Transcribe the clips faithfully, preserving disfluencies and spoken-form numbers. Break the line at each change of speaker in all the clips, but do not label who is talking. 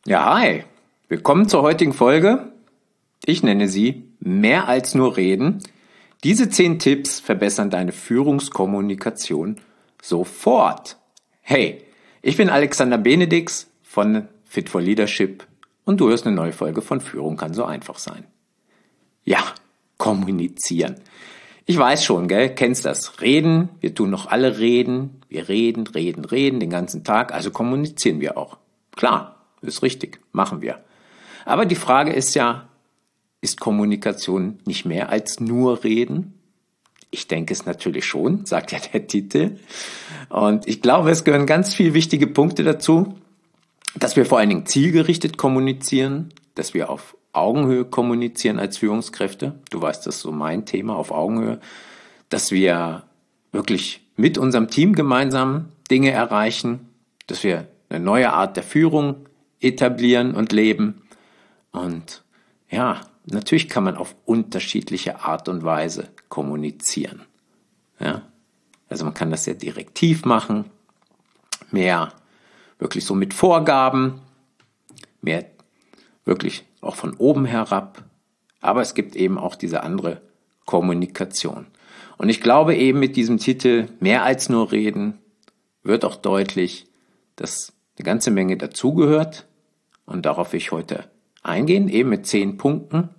Ja, hi. Willkommen zur heutigen Folge. Ich nenne sie Mehr als nur reden. Diese zehn Tipps verbessern deine Führungskommunikation sofort. Hey, ich bin Alexander Benedix von Fit for Leadership und du hörst eine neue Folge von Führung kann so einfach sein. Ja, kommunizieren. Ich weiß schon, gell, kennst das. Reden, wir tun noch alle reden. Wir reden, reden, reden den ganzen Tag, also kommunizieren wir auch. Klar. Ist richtig, machen wir. Aber die Frage ist ja, ist Kommunikation nicht mehr als nur reden? Ich denke es natürlich schon, sagt ja der Titel. Und ich glaube, es gehören ganz viele wichtige Punkte dazu, dass wir vor allen Dingen zielgerichtet kommunizieren, dass wir auf Augenhöhe kommunizieren als Führungskräfte. Du weißt, das ist so mein Thema, auf Augenhöhe. Dass wir wirklich mit unserem Team gemeinsam Dinge erreichen, dass wir eine neue Art der Führung etablieren und leben. Und ja, natürlich kann man auf unterschiedliche Art und Weise kommunizieren. Ja, also man kann das sehr direktiv machen, mehr wirklich so mit Vorgaben, mehr wirklich auch von oben herab. Aber es gibt eben auch diese andere Kommunikation. Und ich glaube eben mit diesem Titel Mehr als nur reden wird auch deutlich, dass eine ganze Menge dazugehört und darauf will ich heute eingehen, eben mit zehn Punkten.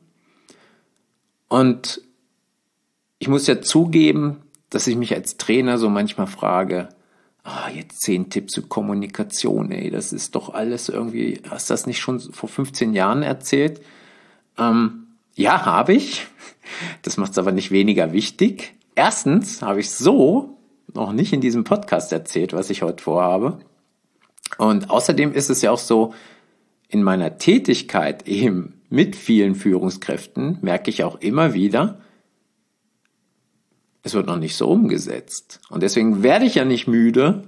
Und ich muss ja zugeben, dass ich mich als Trainer so manchmal frage, ah, jetzt zehn Tipps zur Kommunikation, ey, das ist doch alles irgendwie, hast du das nicht schon vor fünfzehn Jahren erzählt? Ähm, ja, habe ich. Das macht es aber nicht weniger wichtig. Erstens habe ich so noch nicht in diesem Podcast erzählt, was ich heute vorhabe. Und außerdem ist es ja auch so, in meiner Tätigkeit eben mit vielen Führungskräften merke ich auch immer wieder, es wird noch nicht so umgesetzt. Und deswegen werde ich ja nicht müde,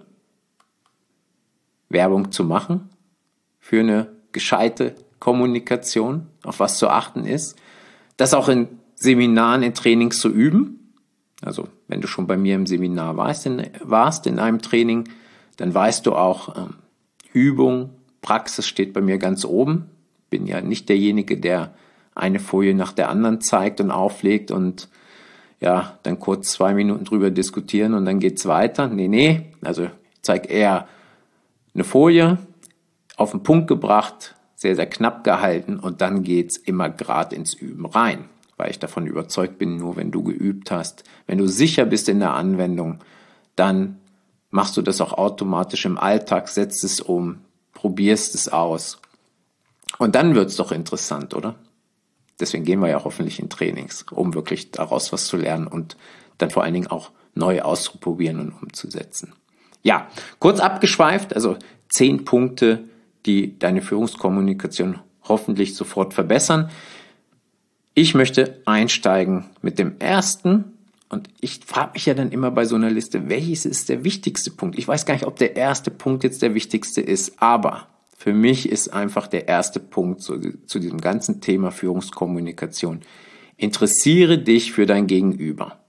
Werbung zu machen für eine gescheite Kommunikation, auf was zu achten ist, das auch in Seminaren, in Trainings zu üben. Also wenn du schon bei mir im Seminar warst, in, warst in einem Training, dann weißt du auch, ähm, Übung, Praxis steht bei mir ganz oben. Bin ja nicht derjenige, der eine Folie nach der anderen zeigt und auflegt und ja, dann kurz zwei Minuten drüber diskutieren und dann geht's weiter. Nee, nee, also ich zeige eher eine Folie, auf den Punkt gebracht, sehr, sehr knapp gehalten und dann geht's immer gerade ins Üben rein, weil ich davon überzeugt bin, nur wenn du geübt hast, wenn du sicher bist in der Anwendung, dann machst du das auch automatisch im Alltag, setzt es um, probierst es aus. Und dann wird's doch interessant, oder? Deswegen gehen wir ja hoffentlich in Trainings, um wirklich daraus was zu lernen und dann vor allen Dingen auch neu auszuprobieren und umzusetzen. Ja, kurz abgeschweift, also zehn Punkte, die deine Führungskommunikation hoffentlich sofort verbessern. Ich möchte einsteigen mit dem ersten. Und ich frage mich ja dann immer bei so einer Liste, welches ist der wichtigste Punkt? Ich weiß gar nicht, ob der erste Punkt jetzt der wichtigste ist, aber für mich ist einfach der erste Punkt zu, zu diesem ganzen Thema Führungskommunikation. Interessiere dich für dein Gegenüber.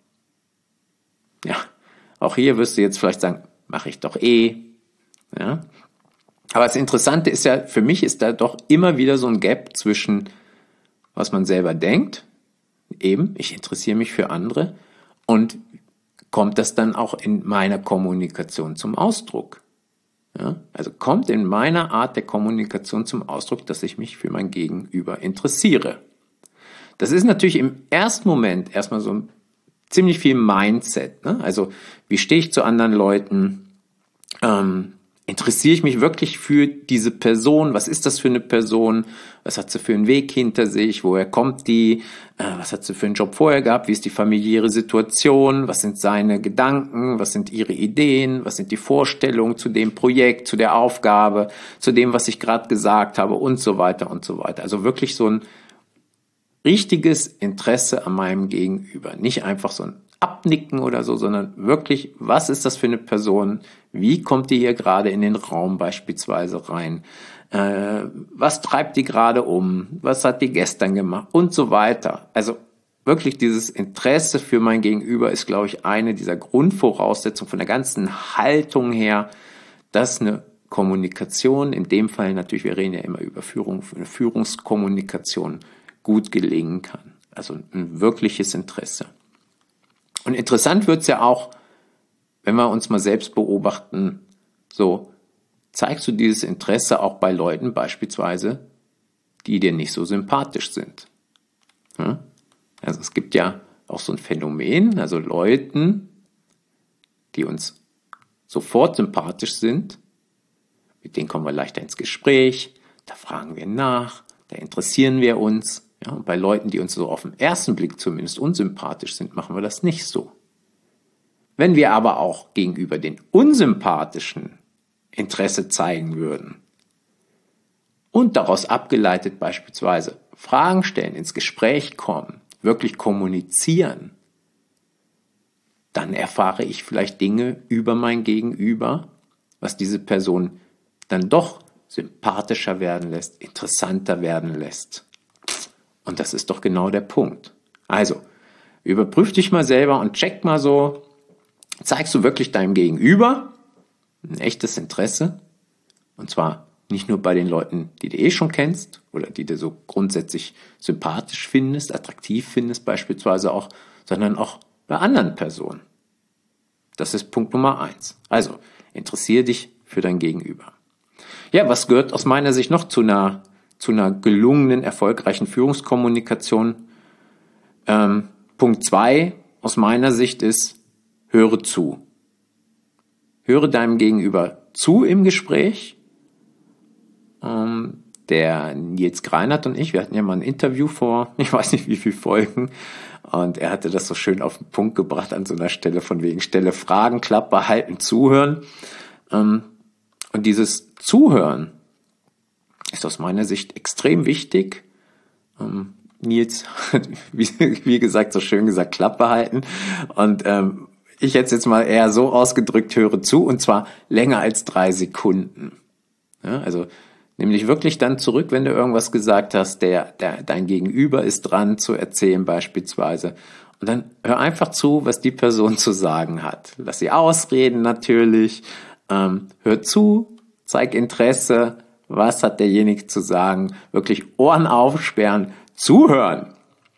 Ja, auch hier wirst du jetzt vielleicht sagen, mache ich doch eh. Ja. Aber das Interessante ist ja, für mich ist da doch immer wieder so ein Gap zwischen, was man selber denkt, eben, ich interessiere mich für andere, und kommt das dann auch in meiner Kommunikation zum Ausdruck? Ja, also kommt in meiner Art der Kommunikation zum Ausdruck, dass ich mich für mein Gegenüber interessiere. Das ist natürlich im ersten Moment erstmal so ziemlich viel Mindset. Ne? Also wie stehe ich zu anderen Leuten? Ähm, interessiere ich mich wirklich für diese Person? Was ist das für eine Person? Was hat sie für einen Weg hinter sich? Woher kommt die? Äh, was hat sie für einen Job vorher gehabt? Wie ist die familiäre Situation? Was sind seine Gedanken? Was sind ihre Ideen? Was sind die Vorstellungen zu dem Projekt, zu der Aufgabe, zu dem, was ich gerade gesagt habe und so weiter und so weiter. Also wirklich so ein richtiges Interesse an meinem Gegenüber. Nicht einfach so ein Abnicken oder so, sondern wirklich, was ist das für eine Person? Wie kommt die hier gerade in den Raum beispielsweise rein? Äh, was treibt die gerade um? Was hat die gestern gemacht? Und so weiter. Also wirklich dieses Interesse für mein Gegenüber ist, glaube ich, eine dieser Grundvoraussetzungen von der ganzen Haltung her, dass eine Kommunikation, in dem Fall natürlich, wir reden ja immer über Führung, eine Führungskommunikation gut gelingen kann. Also ein wirkliches Interesse. Und interessant wird's ja auch, wenn wir uns mal selbst beobachten, so zeigst du dieses Interesse auch bei Leuten beispielsweise, die dir nicht so sympathisch sind. Also es gibt ja auch so ein Phänomen, also Leuten, die uns sofort sympathisch sind, mit denen kommen wir leichter ins Gespräch, da fragen wir nach, da interessieren wir uns. Ja, und bei Leuten, die uns so auf den ersten Blick zumindest unsympathisch sind, machen wir das nicht so. Wenn wir aber auch gegenüber den Unsympathischen Interesse zeigen würden und daraus abgeleitet beispielsweise Fragen stellen, ins Gespräch kommen, wirklich kommunizieren, dann erfahre ich vielleicht Dinge über mein Gegenüber, was diese Person dann doch sympathischer werden lässt, interessanter werden lässt. Und das ist doch genau der Punkt. Also, überprüf dich mal selber und check mal so, zeigst du wirklich deinem Gegenüber ein echtes Interesse? Und zwar nicht nur bei den Leuten, die du eh schon kennst oder die du so grundsätzlich sympathisch findest, attraktiv findest beispielsweise auch, sondern auch bei anderen Personen. Das ist Punkt Nummer eins. Also, interessiere dich für dein Gegenüber. Ja, was gehört aus meiner Sicht noch zu einer, zu einer gelungenen, erfolgreichen Führungskommunikation? Ähm, Punkt zwei aus meiner Sicht ist, höre zu. Höre deinem Gegenüber zu im Gespräch. Ähm, der Nils Greinert und ich, wir hatten ja mal ein Interview vor, ich weiß nicht wie viele Folgen, und er hatte das so schön auf den Punkt gebracht an so einer Stelle, von wegen Stelle Fragen, Klappe halten, zuhören. Ähm, und dieses Zuhören ist aus meiner Sicht extrem wichtig. Ähm, Nils hat, wie, wie gesagt, so schön gesagt, Klappe halten. Und ähm, ich hätte es jetzt mal eher so ausgedrückt, höre zu, und zwar länger als drei Sekunden. Ja, also nämlich wirklich dann zurück, wenn du irgendwas gesagt hast, der, der, dein Gegenüber ist dran zu erzählen beispielsweise. Und dann hör einfach zu, was die Person zu sagen hat. Lass sie ausreden natürlich. Ähm, hör zu, zeig Interesse. Was hat derjenige zu sagen? Wirklich Ohren aufsperren, zuhören.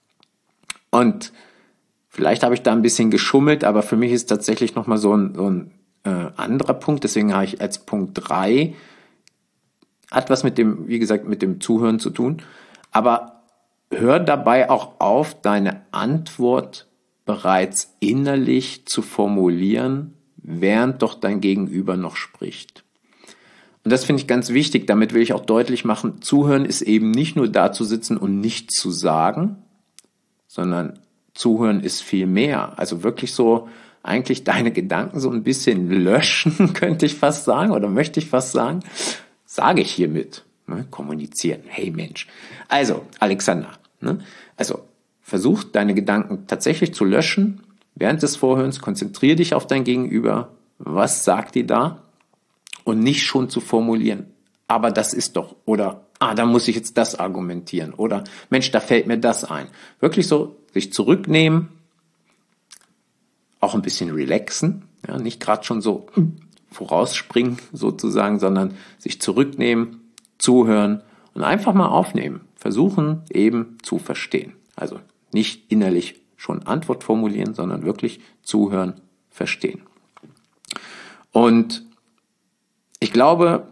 Und vielleicht habe ich da ein bisschen geschummelt, aber für mich ist tatsächlich nochmal so ein, so ein äh, anderer Punkt. Deswegen habe ich als Punkt drei, hat was mit dem, wie gesagt, mit dem Zuhören zu tun. Aber hör dabei auch auf, deine Antwort bereits innerlich zu formulieren, während doch dein Gegenüber noch spricht. Und das finde ich ganz wichtig. Damit will ich auch deutlich machen, Zuhören ist eben nicht nur da zu sitzen und nichts zu sagen, sondern Zuhören ist viel mehr. Also wirklich so eigentlich deine Gedanken so ein bisschen löschen, könnte ich fast sagen, oder möchte ich fast sagen. Sage ich hiermit. Ne? Kommunizieren. Hey Mensch. Also, Alexander, ne? Also versuch deine Gedanken tatsächlich zu löschen. Während des Vorhörens konzentriere dich auf dein Gegenüber. Was sagt die da? Und nicht schon zu formulieren. Aber das ist doch. Oder, ah, da muss ich jetzt das argumentieren. Oder, Mensch, da fällt mir das ein. Wirklich so sich zurücknehmen. Auch ein bisschen relaxen. Ja, nicht gerade schon so vorausspringen sozusagen, sondern sich zurücknehmen, zuhören und einfach mal aufnehmen. Versuchen eben zu verstehen. Also nicht innerlich schon Antwort formulieren, sondern wirklich zuhören, verstehen. Und ich glaube,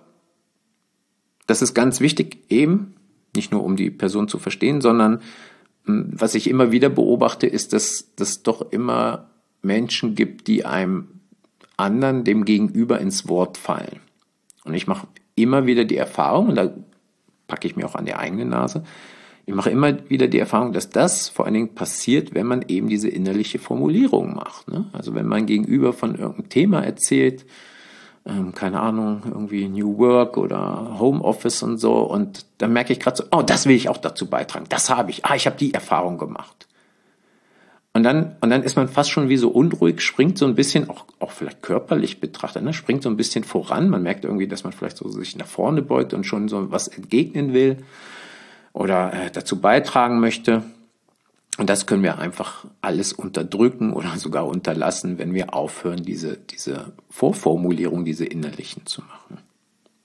das ist ganz wichtig eben, nicht nur um die Person zu verstehen, sondern was ich immer wieder beobachte, ist, dass es doch immer Menschen gibt, die einem anderen, dem Gegenüber ins Wort fallen. Und ich mache immer wieder die Erfahrung, und da packe ich mir auch an die eigene Nase, ich mache immer wieder die Erfahrung, dass das vor allen Dingen passiert, wenn man eben diese innerliche Formulierung macht. Ne? Also wenn mein Gegenüber von irgendeinem Thema erzählt, ähm, keine Ahnung, irgendwie New Work oder Homeoffice und so, und dann merke ich gerade so, oh, das will ich auch dazu beitragen, das habe ich, ah, ich habe die Erfahrung gemacht. Und dann, und dann ist man fast schon wie so unruhig, springt so ein bisschen, auch, auch vielleicht körperlich betrachtet, ne, springt so ein bisschen voran. Man merkt irgendwie, dass man vielleicht so sich nach vorne beugt und schon so was entgegnen will oder äh, dazu beitragen möchte. Und das können wir einfach alles unterdrücken oder sogar unterlassen, wenn wir aufhören, diese, diese Vorformulierung, diese innerlichen zu machen.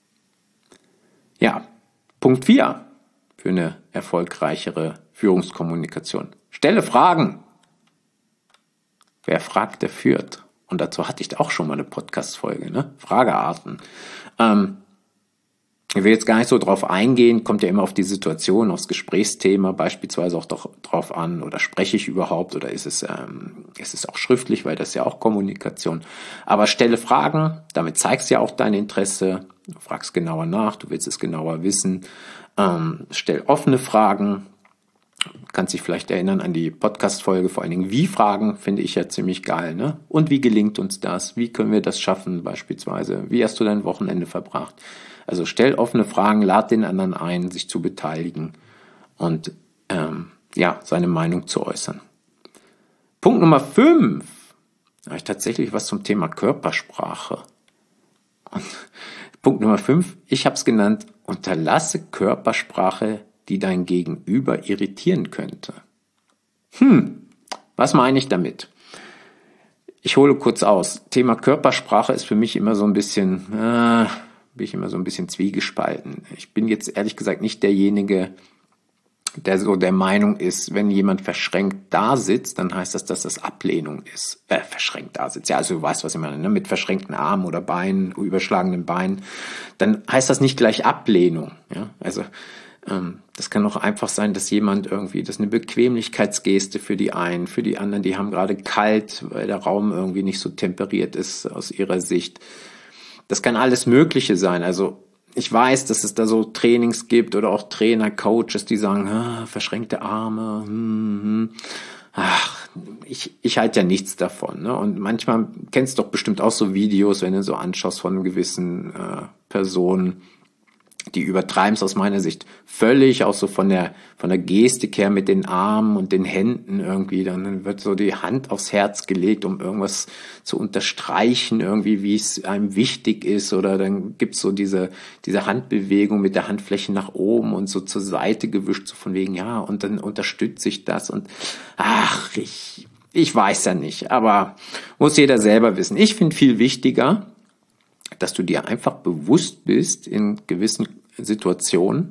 Ja, Punkt vier für eine erfolgreichere Führungskommunikation. Stelle Fragen. Wer fragt, der führt. Und dazu hatte ich auch schon mal eine Podcast-Folge, ne? Fragearten. Ähm, ich will jetzt gar nicht so drauf eingehen, kommt ja immer auf die Situation, aufs Gesprächsthema beispielsweise auch doch drauf an, oder spreche ich überhaupt, oder ist es, ähm, ist es auch schriftlich, weil das ist ja auch Kommunikation. Aber stelle Fragen, damit zeigst du ja auch dein Interesse, du fragst genauer nach, du willst es genauer wissen, ähm, stell offene Fragen. Kannst dich vielleicht erinnern an die Podcast-Folge, vor allen Dingen Wie-Fragen, finde ich ja ziemlich geil, ne? Und wie gelingt uns das? Wie können wir das schaffen beispielsweise? Wie hast du dein Wochenende verbracht? Also stell offene Fragen, lad den anderen ein, sich zu beteiligen und ähm, ja, seine Meinung zu äußern. Punkt Nummer fünf. Da habe ich tatsächlich was zum Thema Körpersprache. Und Punkt Nummer fünf, ich habe es genannt, unterlasse Körpersprache, die dein Gegenüber irritieren könnte. Hm, was meine ich damit? Ich hole kurz aus. Thema Körpersprache ist für mich immer so ein bisschen, äh, bin ich immer so ein bisschen zwiegespalten. Ich bin jetzt ehrlich gesagt nicht derjenige, der so der Meinung ist, wenn jemand verschränkt da sitzt, dann heißt das, dass das Ablehnung ist. Äh, verschränkt da sitzt. Ja, also du weißt, was ich meine, ne? Mit verschränkten Armen oder Beinen, überschlagenen Beinen. Dann heißt das nicht gleich Ablehnung. Ja, also das kann auch einfach sein, dass jemand irgendwie, das ist eine Bequemlichkeitsgeste für die einen, für die anderen, die haben gerade kalt, weil der Raum irgendwie nicht so temperiert ist aus ihrer Sicht. Das kann alles Mögliche sein. Also ich weiß, dass es da so Trainings gibt oder auch Trainer, Coaches, die sagen, ah, verschränkte Arme, hm, hm. Ach, ich, ich halte ja nichts davon. Ne? Und manchmal kennst du doch bestimmt auch so Videos, wenn du so anschaust von gewissen äh, Personen, die übertreiben es aus meiner Sicht völlig, auch so von der von der Gestik her mit den Armen und den Händen irgendwie. Dann wird so die Hand aufs Herz gelegt, um irgendwas zu unterstreichen, irgendwie, wie es einem wichtig ist. Oder dann gibt's so diese diese Handbewegung mit der Handfläche nach oben und so zur Seite gewischt, so von wegen, ja, und dann unterstütze ich das. Und ach, ich, ich weiß ja nicht, aber muss jeder selber wissen. Ich finde viel wichtiger, dass du dir einfach bewusst bist in gewissen Situationen,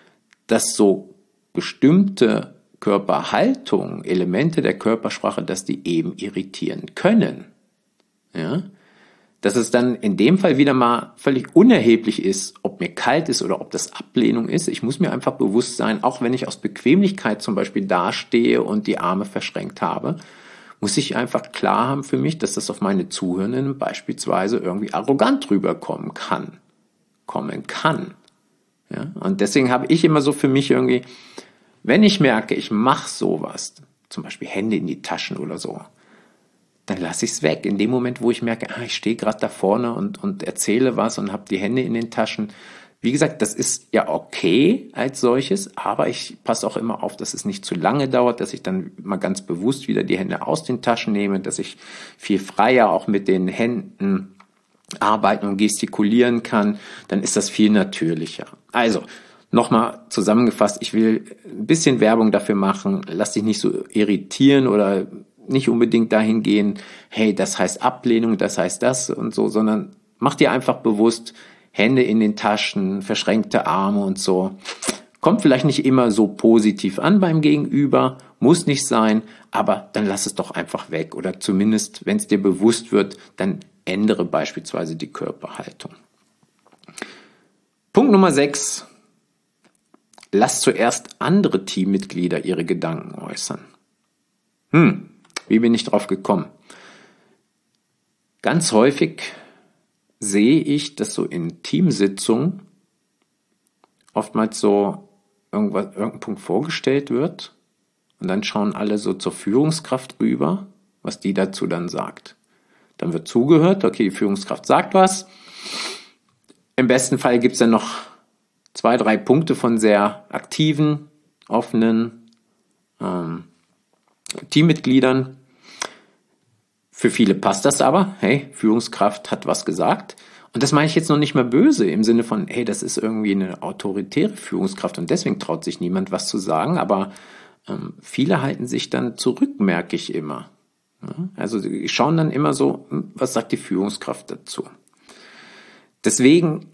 dass so bestimmte Körperhaltung, Elemente der Körpersprache, dass die eben irritieren können. Ja? Dass es dann in dem Fall wieder mal völlig unerheblich ist, ob mir kalt ist oder ob das Ablehnung ist. Ich muss mir einfach bewusst sein, auch wenn ich aus Bequemlichkeit zum Beispiel dastehe und die Arme verschränkt habe, muss ich einfach klar haben für mich, dass das auf meine Zuhörenden beispielsweise irgendwie arrogant rüberkommen kann. Kommen kann. Ja? Und deswegen habe ich immer so für mich irgendwie, wenn ich merke, ich mache sowas, zum Beispiel Hände in die Taschen oder so, dann lasse ich es weg. In dem Moment, wo ich merke, ah, ich stehe gerade da vorne und, und erzähle was und habe die Hände in den Taschen. Wie gesagt, das ist ja okay als solches, aber ich passe auch immer auf, dass es nicht zu lange dauert, dass ich dann mal ganz bewusst wieder die Hände aus den Taschen nehme, dass ich viel freier auch mit den Händen arbeiten und gestikulieren kann, dann ist das viel natürlicher. Also, nochmal zusammengefasst, ich will ein bisschen Werbung dafür machen, lass dich nicht so irritieren oder nicht unbedingt dahin gehen, hey, das heißt Ablehnung, das heißt das und so, sondern mach dir einfach bewusst, Hände in den Taschen, verschränkte Arme und so. Kommt vielleicht nicht immer so positiv an beim Gegenüber, muss nicht sein, aber dann lass es doch einfach weg. Oder zumindest, wenn es dir bewusst wird, dann ändere beispielsweise die Körperhaltung. Punkt Nummer sechs. Lass zuerst andere Teammitglieder ihre Gedanken äußern. Hm, wie bin ich drauf gekommen? Ganz häufig sehe ich, dass so in Teamsitzungen oftmals so irgendwas, irgendein Punkt vorgestellt wird und dann schauen alle so zur Führungskraft rüber, was die dazu dann sagt. Dann wird zugehört, okay, die Führungskraft sagt was. Im besten Fall gibt es dann noch zwei, drei Punkte von sehr aktiven, offenen ähm, Teammitgliedern. Für viele passt das aber, hey, Führungskraft hat was gesagt. Und das meine ich jetzt noch nicht mal böse, im Sinne von, hey, das ist irgendwie eine autoritäre Führungskraft und deswegen traut sich niemand was zu sagen, aber ähm, viele halten sich dann zurück, merke ich immer. Ja, also die schauen dann immer so, was sagt die Führungskraft dazu? Deswegen,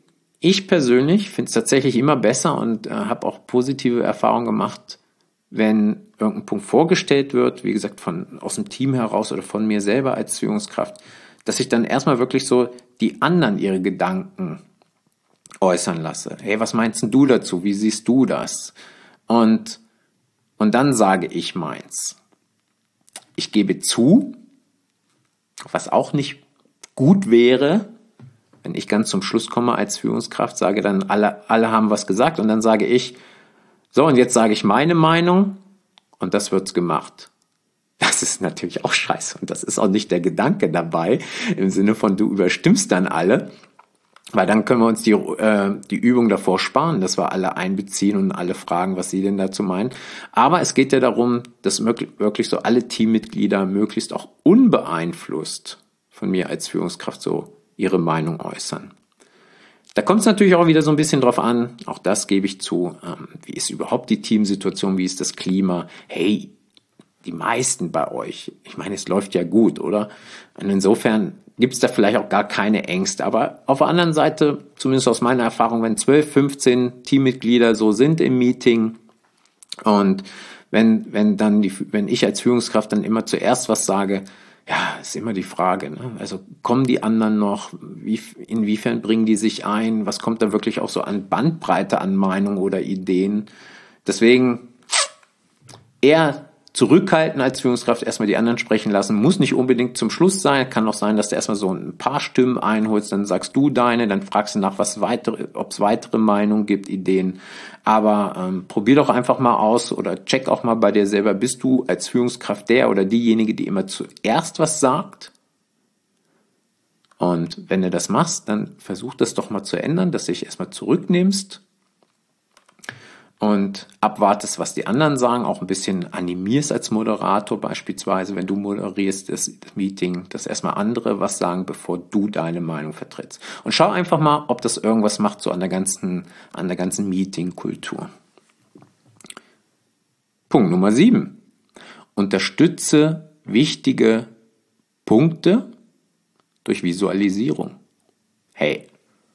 ich persönlich finde es tatsächlich immer besser und äh, habe auch positive Erfahrungen gemacht, wenn irgendein Punkt vorgestellt wird, wie gesagt, von aus dem Team heraus oder von mir selber als Führungskraft, dass ich dann erstmal wirklich so die anderen ihre Gedanken äußern lasse. Hey, was meinst denn du dazu? Wie siehst du das? Und, und dann sage ich meins. Ich gebe zu, was auch nicht gut wäre, wenn ich ganz zum Schluss komme als Führungskraft, sage dann, alle, alle haben was gesagt und dann sage ich, so und jetzt sage ich meine Meinung und das wird's gemacht. Das ist natürlich auch scheiße und das ist auch nicht der Gedanke dabei, im Sinne von du überstimmst dann alle, weil dann können wir uns die, äh, die Übung davor sparen, dass wir alle einbeziehen und alle fragen, was sie denn dazu meinen. Aber es geht ja darum, dass wirklich so alle Teammitglieder möglichst auch unbeeinflusst von mir als Führungskraft so ihre Meinung äußern. Da kommt es natürlich auch wieder so ein bisschen drauf an, auch das gebe ich zu, ähm, wie ist überhaupt die Teamsituation, wie ist das Klima? Hey, die meisten bei euch, ich meine, es läuft ja gut, oder? Und insofern gibt es da vielleicht auch gar keine Ängste. Aber auf der anderen Seite, zumindest aus meiner Erfahrung, wenn zwölf, fünfzehn Teammitglieder so sind im Meeting und wenn, wenn dann die, wenn ich als Führungskraft dann immer zuerst was sage, ja, ist immer die Frage, ne? Also kommen die anderen noch? Wie, inwiefern bringen die sich ein? Was kommt da wirklich auch so an Bandbreite an Meinungen oder Ideen? Deswegen eher zurückhalten als Führungskraft, erstmal die anderen sprechen lassen, muss nicht unbedingt zum Schluss sein, kann auch sein, dass du erstmal so ein paar Stimmen einholst, dann sagst du deine, dann fragst du nach, was weitere, ob es weitere Meinungen gibt, Ideen, aber ähm, probier doch einfach mal aus oder check auch mal bei dir selber, bist du als Führungskraft der oder diejenige, die immer zuerst was sagt? Und wenn du das machst, dann versuch das doch mal zu ändern, dass du dich erstmal zurücknimmst und abwartest, was die anderen sagen, auch ein bisschen animierst als Moderator beispielsweise, wenn du moderierst das Meeting, dass erstmal andere was sagen, bevor du deine Meinung vertrittst. Und schau einfach mal, ob das irgendwas macht so an der ganzen, an der ganzen Meeting-Kultur. Punkt Nummer sieben. Unterstütze wichtige Punkte durch Visualisierung. Hey,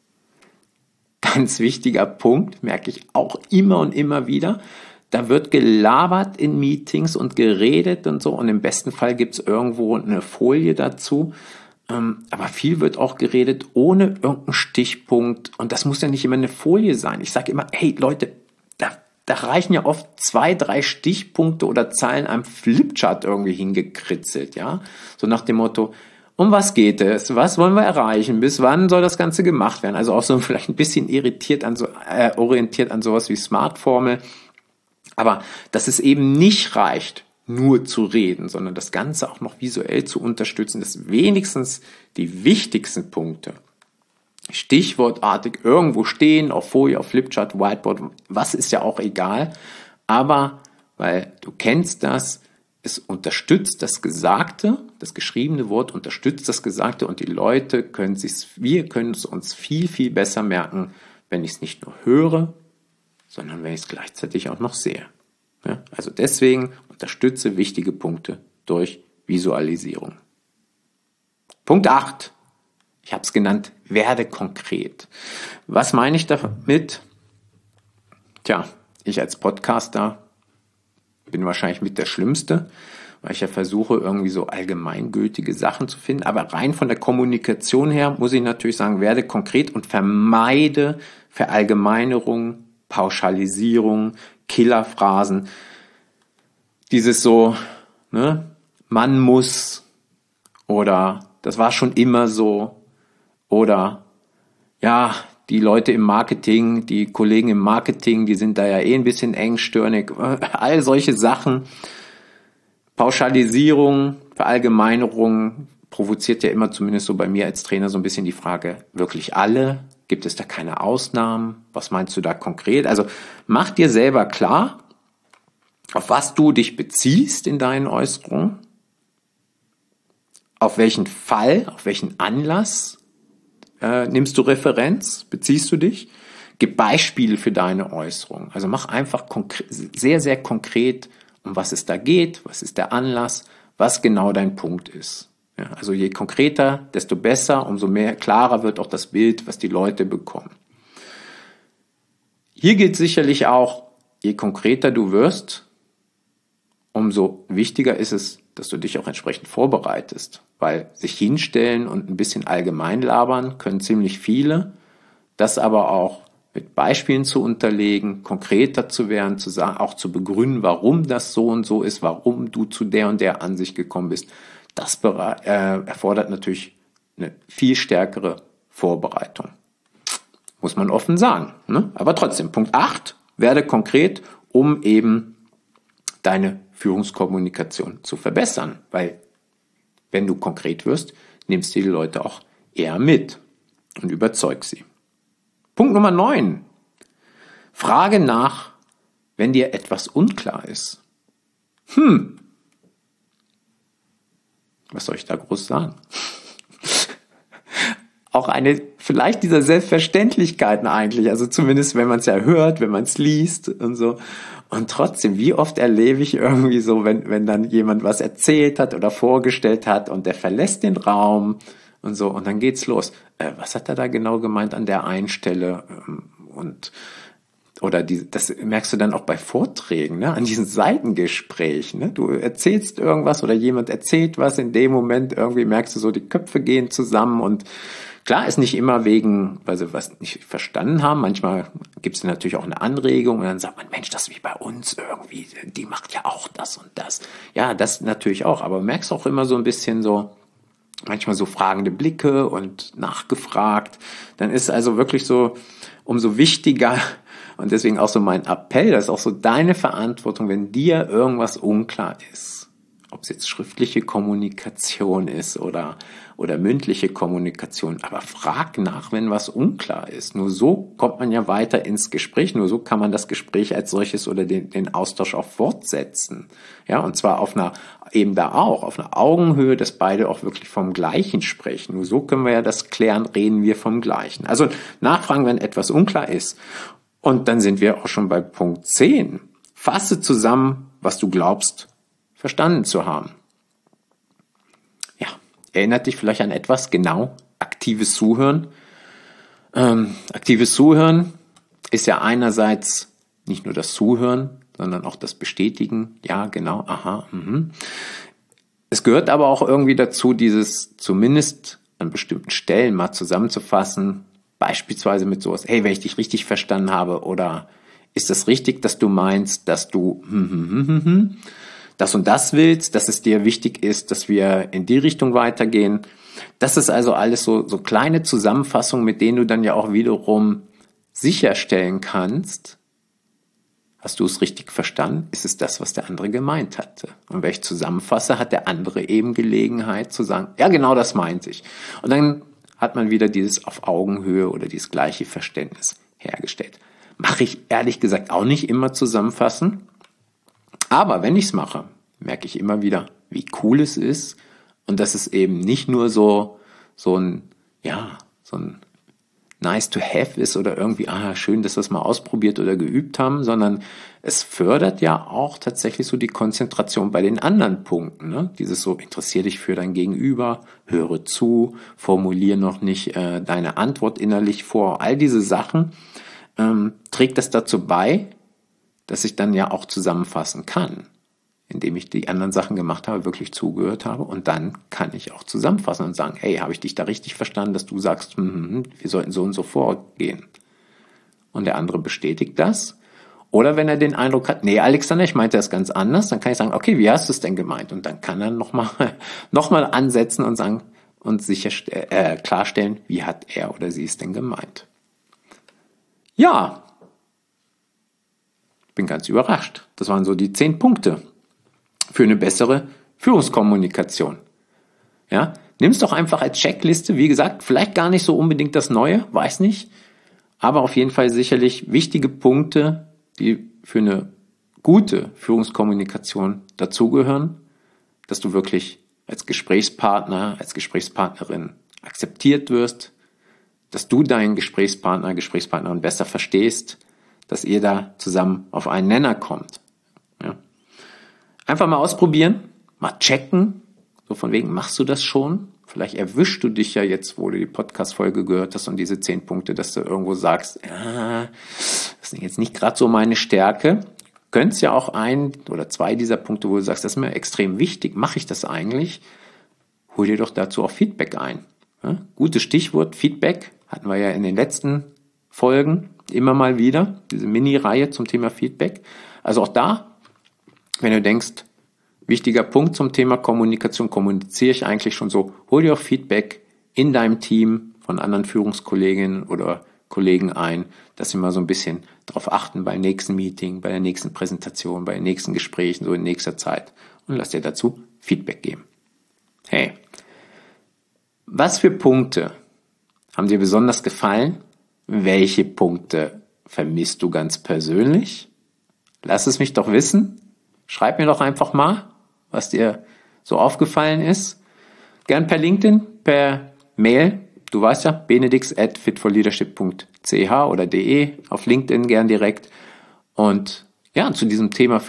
ganz wichtiger Punkt, merke ich auch immer und immer wieder. Da wird gelabert in Meetings und geredet und so und im besten Fall gibt es irgendwo eine Folie dazu. Aber viel wird auch geredet ohne irgendeinen Stichpunkt und das muss ja nicht immer eine Folie sein. Ich sage immer, hey Leute, da, da reichen ja oft zwei, drei Stichpunkte oder Zeilen am Flipchart irgendwie hingekritzelt, ja. So nach dem Motto, um was geht es? Was wollen wir erreichen? Bis wann soll das Ganze gemacht werden? Also auch so vielleicht ein bisschen irritiert an so, äh, orientiert an sowas wie Smart-Formel. Aber dass es eben nicht reicht, nur zu reden, sondern das Ganze auch noch visuell zu unterstützen, dass wenigstens die wichtigsten Punkte stichwortartig irgendwo stehen, auf Folie, auf Flipchart, Whiteboard, was ist ja auch egal. Aber, weil du kennst das, es unterstützt das Gesagte, das geschriebene Wort unterstützt das Gesagte und die Leute können sich, wir können es uns viel, viel besser merken, wenn ich es nicht nur höre, sondern wenn ich es gleichzeitig auch noch sehe. Ja, also deswegen unterstütze wichtige Punkte durch Visualisierung. Punkt acht. Ich habe es genannt, werde konkret. Was meine ich damit? Tja, ich als Podcaster bin wahrscheinlich mit der Schlimmste, weil ich ja versuche, irgendwie so allgemeingültige Sachen zu finden. Aber rein von der Kommunikation her muss ich natürlich sagen, werde konkret und vermeide Verallgemeinerung, Pauschalisierung, Killerphrasen. Dieses so, ne, man muss oder das war schon immer so oder ja, die Leute im Marketing, die Kollegen im Marketing, die sind da ja eh ein bisschen engstirnig. All solche Sachen. Pauschalisierung, Verallgemeinerung provoziert ja immer, zumindest so bei mir als Trainer, so ein bisschen die Frage, wirklich alle? Gibt es da keine Ausnahmen? Was meinst du da konkret? Also mach dir selber klar, auf was du dich beziehst in deinen Äußerungen, auf welchen Fall, auf welchen Anlass Äh, nimmst du Referenz? Beziehst du dich? Gib Beispiele für deine Äußerung. Also mach einfach sehr, sehr konkret, um was es da geht, was ist der Anlass, was genau dein Punkt ist. Ja, also je konkreter, desto besser, umso mehr klarer wird auch das Bild, was die Leute bekommen. Hier gilt sicherlich auch, je konkreter du wirst, umso wichtiger ist es, dass du dich auch entsprechend vorbereitest. Weil sich hinstellen und ein bisschen allgemein labern können ziemlich viele. Das aber auch mit Beispielen zu unterlegen, konkreter zu werden, zu sagen, auch zu begründen, warum das so und so ist, warum du zu der und der Ansicht gekommen bist. Das äh, erfordert natürlich eine viel stärkere Vorbereitung. Muss man offen sagen. Ne? Aber trotzdem, Punkt acht, werde konkret, um eben deine Führungskommunikation zu verbessern. Weil wenn du konkret wirst, nimmst du die Leute auch eher mit und überzeugst sie. Punkt Nummer neun. Frage nach, wenn dir etwas unklar ist. Hm. Was soll ich da groß sagen? Auch eine vielleicht dieser Selbstverständlichkeiten eigentlich, also zumindest wenn man es ja hört, wenn man es liest und so. Und trotzdem, wie oft erlebe ich irgendwie so, wenn wenn dann jemand was erzählt hat oder vorgestellt hat und der verlässt den Raum und so und dann geht's los. Äh, was hat er da genau gemeint an der einen Stelle? Und oder die, das merkst du dann auch bei Vorträgen, ne, an diesen Seitengesprächen. Ne? Du erzählst irgendwas oder jemand erzählt was, in dem Moment irgendwie merkst du so, die Köpfe gehen zusammen und klar ist nicht immer wegen, weil sie was nicht verstanden haben. Manchmal gibt es natürlich auch eine Anregung und dann sagt man, Mensch, das ist wie bei uns irgendwie, die macht ja auch das und das. Ja, das natürlich auch, aber du merkst auch immer so ein bisschen so, manchmal so fragende Blicke und nachgefragt. Dann ist also wirklich so, umso wichtiger und deswegen auch so mein Appell, das ist auch so deine Verantwortung, wenn dir irgendwas unklar ist, ob es jetzt schriftliche Kommunikation ist oder, oder mündliche Kommunikation, aber frag nach, wenn was unklar ist. Nur so kommt man ja weiter ins Gespräch, nur so kann man das Gespräch als solches oder den, den Austausch auch fortsetzen. Ja, und zwar auf einer, eben da auch, auf einer Augenhöhe, dass beide auch wirklich vom Gleichen sprechen. Nur so können wir ja das klären, reden wir vom Gleichen. Also nachfragen, wenn etwas unklar ist. Und dann sind wir auch schon bei Punkt zehn. Fasse zusammen, was du glaubst, verstanden zu haben. Ja, erinnert dich vielleicht an etwas, genau, aktives Zuhören. Ähm, aktives Zuhören ist ja einerseits nicht nur das Zuhören, sondern auch das Bestätigen. Ja, genau, aha, mhm. Es gehört aber auch irgendwie dazu, dieses zumindest an bestimmten Stellen mal zusammenzufassen, beispielsweise mit sowas, hey, wenn ich dich richtig verstanden habe, oder ist es richtig, dass du meinst, dass du hm, hm, hm, hm, hm, das und das willst, dass es dir wichtig ist, dass wir in die Richtung weitergehen. Das ist also alles so, so kleine Zusammenfassungen, mit denen du dann ja auch wiederum sicherstellen kannst, hast du es richtig verstanden? Ist es das, was der andere gemeint hatte? Und wenn ich zusammenfasse, hat der andere eben Gelegenheit zu sagen, ja, genau das meinte ich. Und dann hat man wieder dieses auf Augenhöhe oder dieses gleiche Verständnis hergestellt. Mache ich ehrlich gesagt auch nicht immer zusammenfassen. Aber wenn ich es mache, merke ich immer wieder, wie cool es ist und dass es eben nicht nur so, so ein, ja, so ein nice to have ist oder irgendwie, ah, schön, dass wir es mal ausprobiert oder geübt haben, sondern es fördert ja auch tatsächlich so die Konzentration bei den anderen Punkten. Ne? Dieses so, interessier dich für dein Gegenüber, höre zu, formuliere noch nicht äh, deine Antwort innerlich vor. All diese Sachen ähm, trägt das dazu bei, dass ich dann ja auch zusammenfassen kann, indem ich die anderen Sachen gemacht habe, wirklich zugehört habe und dann kann ich auch zusammenfassen und sagen, hey, habe ich dich da richtig verstanden, dass du sagst, hm, wir sollten so und so vorgehen. Und der andere bestätigt das. Oder wenn er den Eindruck hat, nee, Alexander, ich meinte das ganz anders, dann kann ich sagen, okay, wie hast du es denn gemeint? Und dann kann er nochmal noch mal ansetzen und sagen und sicher äh, klarstellen, wie hat er oder sie es denn gemeint. Ja, bin ganz überrascht. Das waren so die zehn Punkte für eine bessere Führungskommunikation. Ja, nimm's doch einfach als Checkliste. Wie gesagt, vielleicht gar nicht so unbedingt das Neue, weiß nicht. Aber auf jeden Fall sicherlich wichtige Punkte, die für eine gute Führungskommunikation dazugehören, dass du wirklich als Gesprächspartner, als Gesprächspartnerin akzeptiert wirst, dass du deinen Gesprächspartner, Gesprächspartnerin besser verstehst, dass ihr da zusammen auf einen Nenner kommt. Ja. Einfach mal ausprobieren, mal checken, so von wegen, machst du das schon? Vielleicht erwischst du dich ja jetzt, wo du die Podcast-Folge gehört hast und diese zehn Punkte, dass du irgendwo sagst, ja, das sind jetzt nicht gerade so meine Stärke. Könntest ja auch ein oder zwei dieser Punkte, wo du sagst, das ist mir extrem wichtig, mache ich das eigentlich? Hol dir doch dazu auch Feedback ein. Ja? Gutes Stichwort, Feedback, hatten wir ja in den letzten Folgen immer mal wieder, diese Mini-Reihe zum Thema Feedback. Also auch da, wenn du denkst, wichtiger Punkt zum Thema Kommunikation, kommuniziere ich eigentlich schon so, hol dir auch Feedback in deinem Team von anderen Führungskolleginnen oder Kollegen ein, dass sie mal so ein bisschen darauf achten beim nächsten Meeting, bei der nächsten Präsentation, bei den nächsten Gesprächen, so in nächster Zeit, und lass dir dazu Feedback geben. Hey, was für Punkte haben dir besonders gefallen? Welche Punkte vermisst du ganz persönlich? Lass es mich doch wissen. Schreib mir doch einfach mal, was dir so aufgefallen ist. Gern per LinkedIn, per Mail. Du weißt ja, benedix at fitforleadership punkt c h oder de, auf LinkedIn gern direkt. Und ja, zu diesem Thema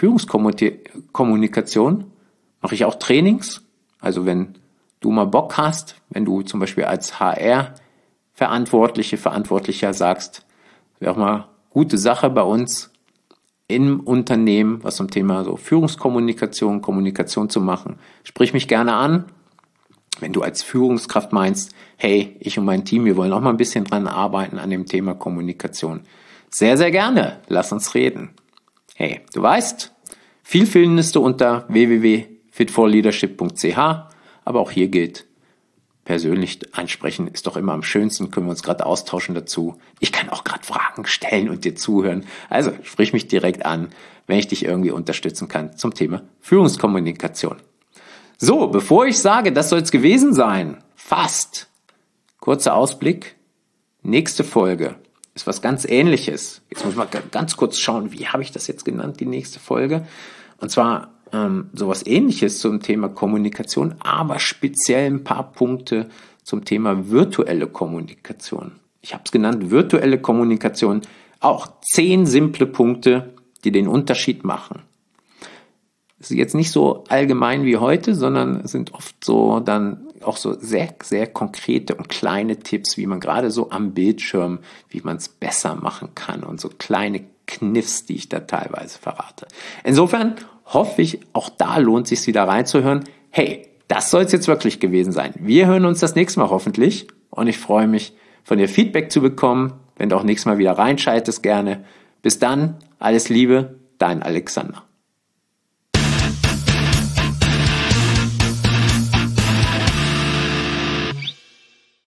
Führungskommunikation mache ich auch Trainings. Also wenn du mal Bock hast, wenn du zum Beispiel als H R-Verantwortliche, Verantwortlicher sagst, wäre auch mal gute Sache bei uns im Unternehmen, was zum Thema so Führungskommunikation, Kommunikation zu machen. Sprich mich gerne an. Wenn du als Führungskraft meinst, hey, ich und mein Team, wir wollen auch mal ein bisschen dran arbeiten an dem Thema Kommunikation. Sehr, sehr gerne. Lass uns reden. Hey, du weißt, viel findest du unter w w w punkt fit for leadership punkt c h. Aber auch hier gilt, persönlich ansprechen ist doch immer am schönsten, können wir uns gerade austauschen dazu. Ich kann auch gerade Fragen stellen und dir zuhören. Also sprich mich direkt an, wenn ich dich irgendwie unterstützen kann zum Thema Führungskommunikation. So, bevor ich sage, das soll es gewesen sein, fast, kurzer Ausblick, nächste Folge ist was ganz Ähnliches. Jetzt muss ich mal ganz kurz schauen, wie habe ich das jetzt genannt, die nächste Folge? Und zwar ähm, sowas Ähnliches zum Thema Kommunikation, aber speziell ein paar Punkte zum Thema virtuelle Kommunikation. Ich habe es genannt, virtuelle Kommunikation, auch zehn simple Punkte, die den Unterschied machen. Das ist jetzt nicht so allgemein wie heute, sondern sind oft so dann auch so sehr, sehr konkrete und kleine Tipps, wie man gerade so am Bildschirm, wie man es besser machen kann und so kleine Kniffs, die ich da teilweise verrate. Insofern hoffe ich, auch da lohnt es sich wieder reinzuhören. Hey, das soll es jetzt wirklich gewesen sein. Wir hören uns das nächste Mal hoffentlich und ich freue mich, von dir Feedback zu bekommen. Wenn du auch nächstes Mal wieder reinschaltest, gerne. Bis dann, alles Liebe, dein Alexander.